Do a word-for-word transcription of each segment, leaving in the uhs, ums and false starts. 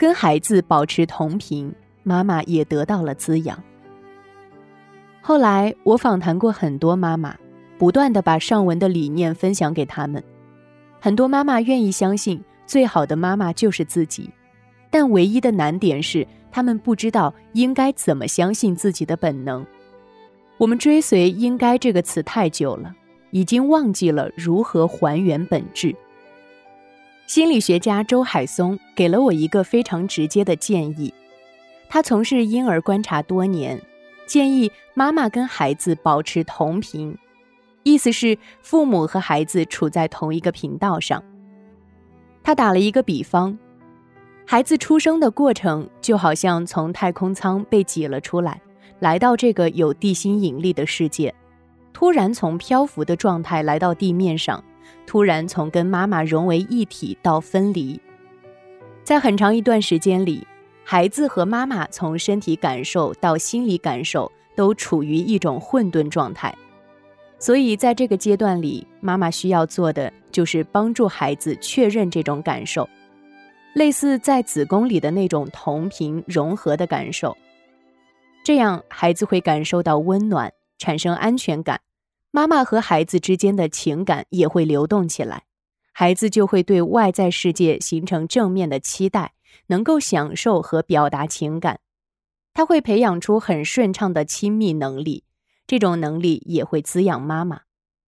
跟孩子保持同频，妈妈也得到了滋养。后来我访谈过很多妈妈，不断地把上文的理念分享给他们。很多妈妈愿意相信最好的妈妈就是自己，但唯一的难点是他们不知道应该怎么相信自己的本能。我们追随应该这个词太久了，已经忘记了如何还原本质。心理学家周海松给了我一个非常直接的建议，他从事婴儿观察多年，建议妈妈跟孩子保持同频，意思是父母和孩子处在同一个频道上。他打了一个比方，孩子出生的过程就好像从太空舱被挤了出来，来到这个有地心引力的世界，突然从漂浮的状态来到地面上，突然从跟妈妈融为一体到分离。在很长一段时间里，孩子和妈妈从身体感受到心理感受都处于一种混沌状态。所以在这个阶段里，妈妈需要做的就是帮助孩子确认这种感受，类似在子宫里的那种同频融合的感受。这样孩子会感受到温暖，产生安全感，妈妈和孩子之间的情感也会流动起来，孩子就会对外在世界形成正面的期待，能够享受和表达情感。他会培养出很顺畅的亲密能力，这种能力也会滋养妈妈。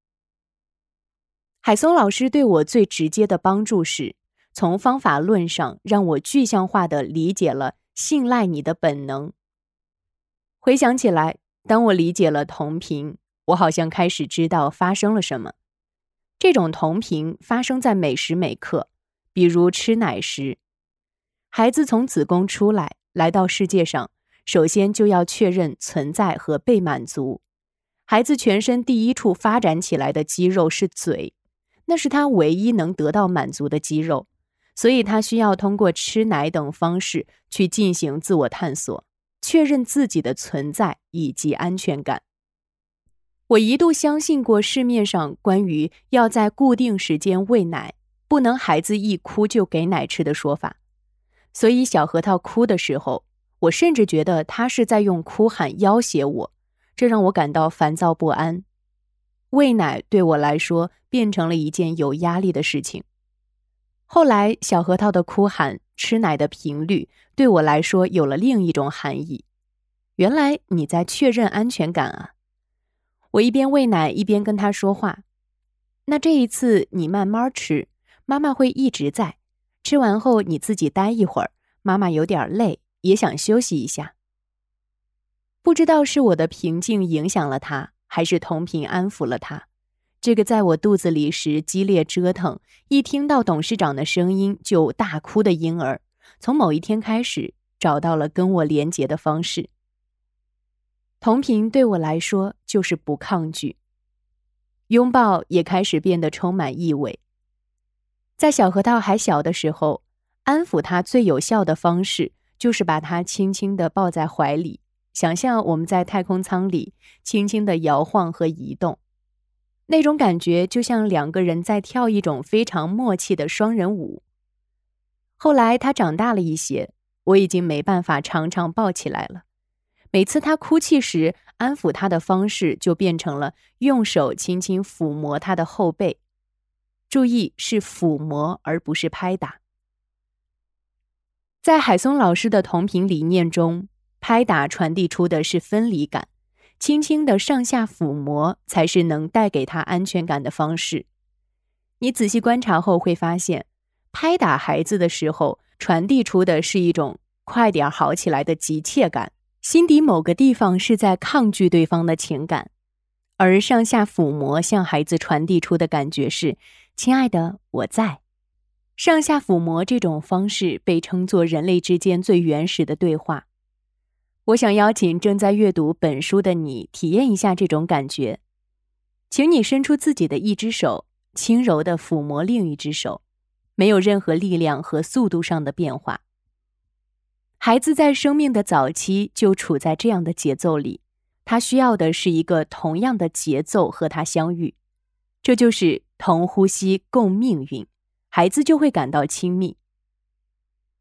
海松老师对我最直接的帮助是，从方法论上让我具象化地理解了信赖你的本能。回想起来，当我理解了同频，我好像开始知道发生了什么。这种同频发生在每时每刻，比如吃奶时，孩子从子宫出来，来到世界上，首先就要确认存在和被满足。孩子全身第一处发展起来的肌肉是嘴，那是他唯一能得到满足的肌肉，所以他需要通过吃奶等方式去进行自我探索，确认自己的存在以及安全感。我一度相信过市面上关于要在固定时间喂奶，不能孩子一哭就给奶吃的说法，所以小核桃哭的时候，我甚至觉得他是在用哭喊要挟我，这让我感到烦躁不安。喂奶对我来说变成了一件有压力的事情。后来小核桃的哭喊、吃奶的频率对我来说有了另一种含义。原来你在确认安全感啊。我一边喂奶一边跟他说话，那这一次你慢慢吃，妈妈会一直在，吃完后你自己待一会儿，妈妈有点累，也想休息一下。不知道是我的平静影响了他，还是同频安抚了他。这个在我肚子里时激烈折腾，一听到董事长的声音就大哭的婴儿，从某一天开始找到了跟我连结的方式。同频对我来说就是不抗拒，拥抱也开始变得充满意味。在小核桃还小的时候，安抚他最有效的方式就是把他轻轻地抱在怀里，想象我们在太空舱里轻轻地摇晃和移动，那种感觉就像两个人在跳一种非常默契的双人舞。后来他长大了一些，我已经没办法常常抱起来了。每次他哭泣时，安抚他的方式就变成了用手轻轻抚摸他的后背。注意，是抚摸而不是拍打。在海松老师的同频理念中，拍打传递出的是分离感，轻轻的上下抚摸才是能带给他安全感的方式。你仔细观察后会发现，拍打孩子的时候，传递出的是一种快点好起来的急切感，心底某个地方是在抗拒对方的情感，而上下抚摸向孩子传递出的感觉是，亲爱的，我在。上下抚摸这种方式被称作人类之间最原始的对话。我想邀请正在阅读本书的你体验一下这种感觉。请你伸出自己的一只手，轻柔地抚摸另一只手，没有任何力量和速度上的变化。孩子在生命的早期就处在这样的节奏里，他需要的是一个同样的节奏和他相遇，这就是同呼吸共命运，孩子就会感到亲密。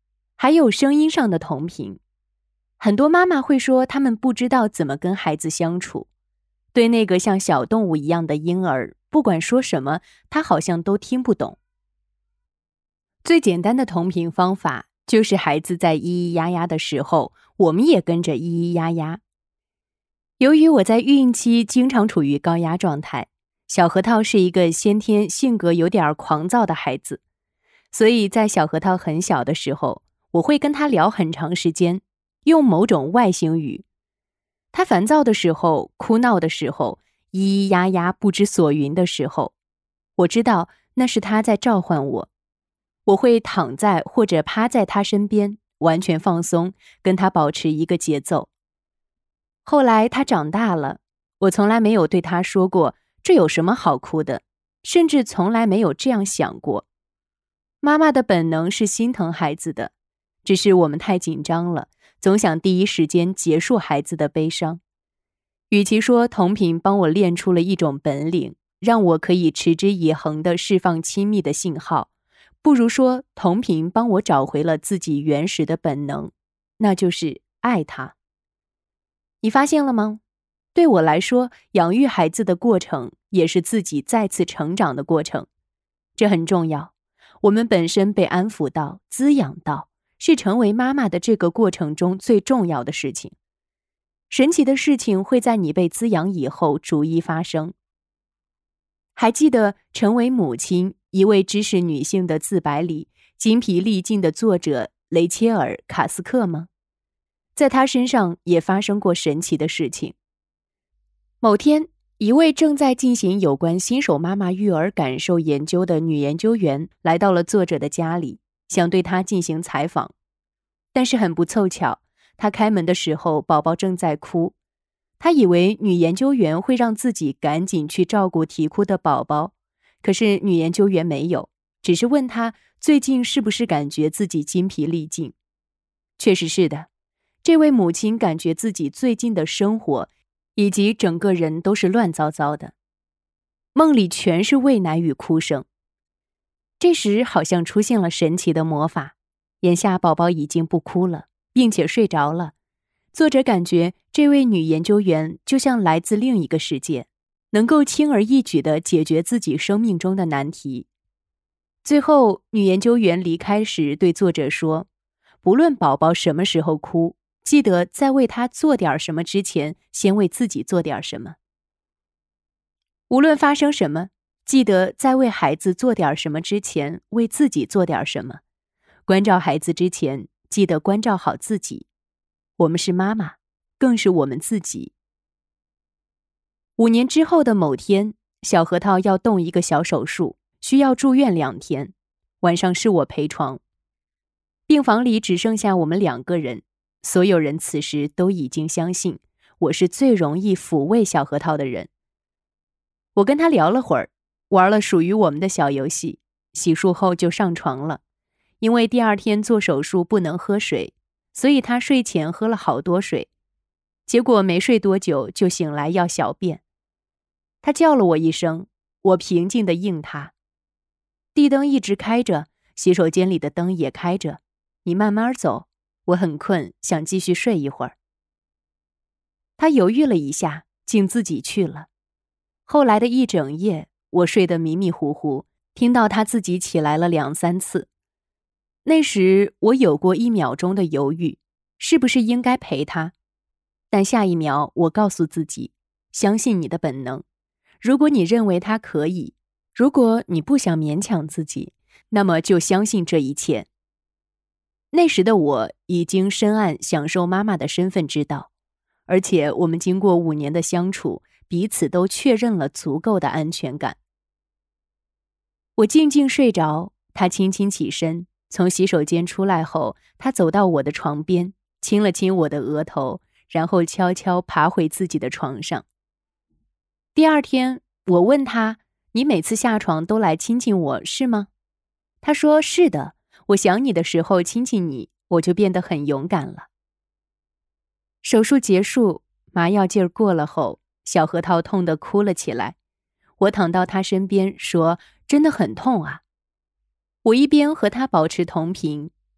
还有声音上的同频。很多妈妈会说，她们不知道怎么跟孩子相处，对那个像小动物一样的婴儿，不管说什么，他好像都听不懂。最简单的同频方法，就是孩子在咿咿呀呀的时候，我们也跟着咿咿呀呀。由于我在孕孕期经常处于高压状态，小核桃是一个先天性格有点狂躁的孩子，所以在小核桃很小的时候，我会跟他聊很长时间，用某种外星语。他烦躁的时候，哭闹的时候，咿咿呀呀不知所云的时候，我知道那是他在召唤我。我会躺在或者趴在他身边，完全放松，跟他保持一个节奏。后来他长大了，我从来没有对他说过这有什么好哭的，甚至从来没有这样想过。妈妈的本能是心疼孩子的，只是我们太紧张了，总想第一时间结束孩子的悲伤。与其说同频帮我练出了一种本领，让我可以持之以恒地释放亲密的信号，不如说同频帮我找回了自己原始的本能，那就是爱他。你发现了吗？对我来说，养育孩子的过程也是自己再次成长的过程，这很重要。我们本身被安抚到、滋养到，是成为妈妈的这个过程中最重要的事情。神奇的事情会在你被滋养以后逐一发生。还记得《成为母亲：一位知识女性的自白》里精疲力尽的作者雷切尔·卡斯克吗？在她身上也发生过神奇的事情。某天，一位正在进行有关新手妈妈育儿感受研究的女研究员来到了作者的家里，想对她进行采访。但是很不凑巧，她开门的时候，宝宝正在哭。她以为女研究员会让自己赶紧去照顾啼哭的宝宝，可是女研究员没有，只是问她最近是不是感觉自己精疲力尽。确实是的，这位母亲感觉自己最近的生活以及整个人都是乱糟糟的，梦里全是喂奶与哭声。这时好像出现了神奇的魔法，眼下宝宝已经不哭了，并且睡着了。作者感觉这位女研究员就像来自另一个世界，能够轻而易举地解决自己生命中的难题。最后，女研究员离开时对作者说，不论宝宝什么时候哭，记得在为他做点什么之前，先为自己做点什么。无论发生什么，记得在为孩子做点什么之前，为自己做点什么。关照孩子之前，记得关照好自己。我们是妈妈，更是我们自己。五年之后的某天，小核桃要动一个小手术，需要住院两天。晚上是我陪床，病房里只剩下我们两个人。所有人此时都已经相信，我是最容易抚慰小核桃的人。我跟他聊了会儿，玩了属于我们的小游戏，洗漱后就上床了。因为第二天做手术不能喝水，所以他睡前喝了好多水，结果没睡多久就醒来要小便。他叫了我一声，我平静地应他。地灯一直开着，洗手间里的灯也开着，你慢慢走，我很困，想继续睡一会儿。他犹豫了一下，竟自己去了。后来的一整夜，我睡得迷迷糊糊，听到他自己起来了两三次。那时我有过一秒钟的犹豫，是不是应该陪他？但下一秒我告诉自己，相信你的本能。如果你认为他可以，如果你不想勉强自己，那么就相信这一切。那时的我已经深谙享受妈妈的身份之道，而且我们经过五年的相处，彼此都确认了足够的安全感。我静静睡着，他轻轻起身，从洗手间出来后，他走到我的床边，亲了亲我的额头，然后悄悄爬回自己的床上。第二天，我问他，你每次下床都来亲亲我，是吗？他说，是的，我想你的时候亲亲你，我就变得很勇敢了。手术结束，麻药劲儿过了后，小核桃痛得哭了起来。我躺到他身边说，真的很痛啊。我一边和他保持同频，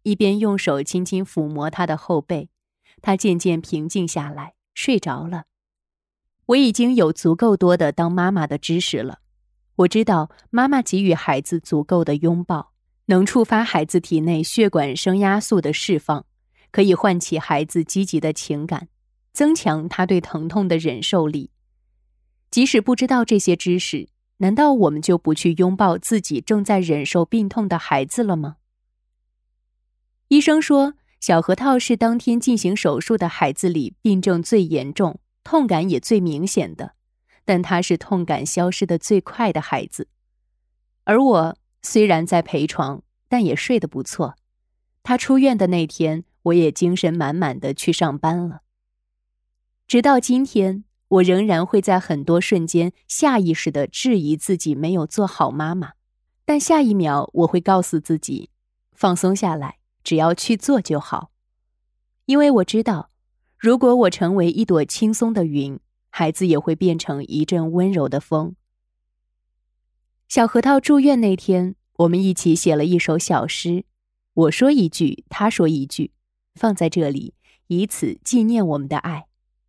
一边用手轻轻抚摸他的后背，他渐渐平静下来，睡着了。我已经有足够多的当妈妈的知识了。我知道妈妈给予孩子足够的拥抱，能触发孩子体内血管升压素的释放，可以唤起孩子积极的情感，增强他对疼痛的忍受力。即使不知道这些知识，难道我们就不去拥抱自己正在忍受病痛的孩子了吗？医生说，小核桃是当天进行手术的孩子里病症最严重，痛感也最明显的，但他是痛感消失的最快的孩子。而我虽然在陪床，但也睡得不错。他出院的那天，我也精神满满的去上班了。直到今天，我仍然会在很多瞬间下意识地质疑自己没有做好妈妈，但下一秒我会告诉自己，放松下来，只要去做就好。因为我知道，如果我成为一朵轻松的云，孩子也会变成一阵温柔的风。小核桃住院那天，我们一起写了一首小诗，我说一句，他说一句，放在这里，以此纪念我们的爱。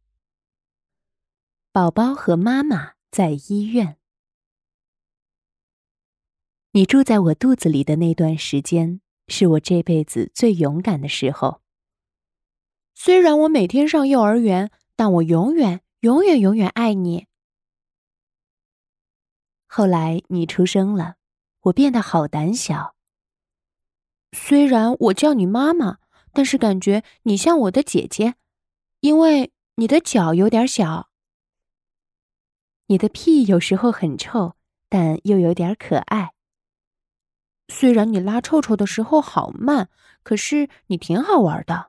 宝宝和妈妈在医院。你住在我肚子里的那段时间，是我这辈子最勇敢的时候。虽然我每天上幼儿园，但我永远、永远、永远爱你。后来你出生了，我变得好胆小。虽然我叫你妈妈，但是感觉你像我的姐姐，因为你的脚有点小。你的屁有时候很臭，但又有点可爱。虽然你拉臭臭的时候好慢，可是你挺好玩的。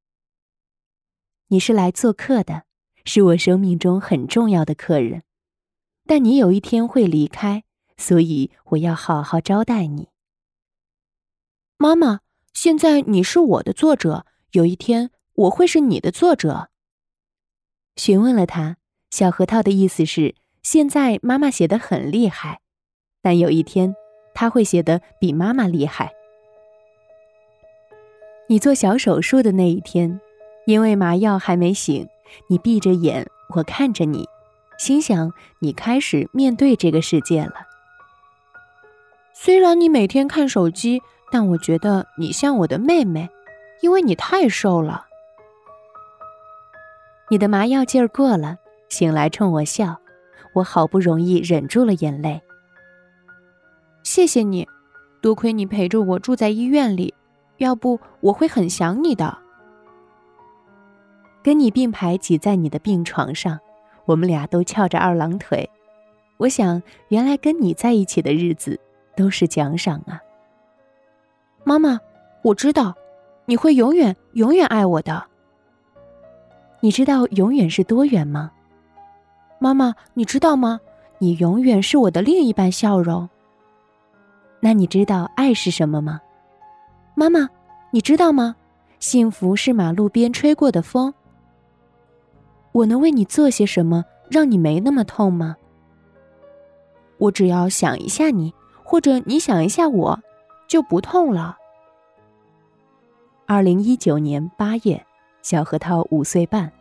你是来做客的，是我生命中很重要的客人。但你有一天会离开，所以我要好好招待你。妈妈，现在你是我的作者，有一天我会是你的作者。询问了他，小核桃的意思是，现在妈妈写得很厉害，但有一天他会写得比妈妈厉害。你做小手术的那一天，因为麻药还没醒，你闭着眼，我看着你，心想你开始面对这个世界了。虽然你每天看手机，但我觉得你像我的妹妹，因为你太瘦了。你的麻药劲儿过了，醒来冲我笑，我好不容易忍住了眼泪。谢谢你，多亏你陪着我住在医院里，要不我会很想你的。跟你并排挤在你的病床上，我们俩都翘着二郎腿。我想，原来跟你在一起的日子都是奖赏啊。妈妈，我知道，你会永远永远爱我的。你知道永远是多远吗？妈妈，你知道吗？你永远是我的另一半笑容。那你知道爱是什么吗？妈妈，你知道吗？幸福是马路边吹过的风。我能为你做些什么，让你没那么痛吗？我只要想一下你，或者你想一下我，就不痛了。二零一九年八月，小核桃五岁半。